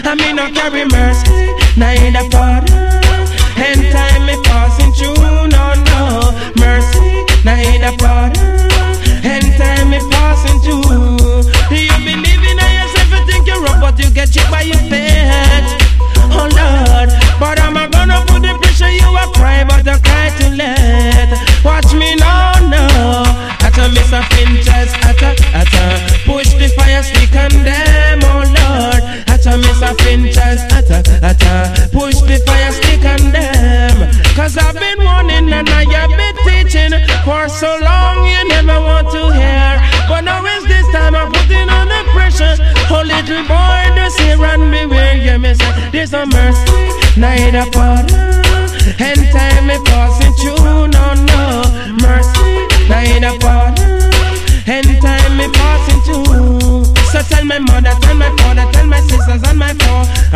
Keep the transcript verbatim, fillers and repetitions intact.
I me no carry mercy, neither pardon. Anytime me passing through, no, no. Mercy, neither pardon. Anytime me passing through. You believe in yourself, you think you're rough, but you get checked by your fate. Oh Lord, but I'm a gonna put the pressure, you a cry, but I cry too late. Watch me now, no. At a miss a Pinterest, at a, at a push the fire stick on them, oh Lord. At a miss a Pinterest, at a, at a push the fire stick on them. Cause I've been warning and I have been teaching for so long, you never want to hear. But now is this time I'm putting on the pressure. Oh little boy, just here and beware. You me say, there's no mercy, neither pardon. Anytime me passing through, no, no. Mercy, neither pardon. Anytime me passing through. So tell my mother, tell my father, tell my sisters and my four.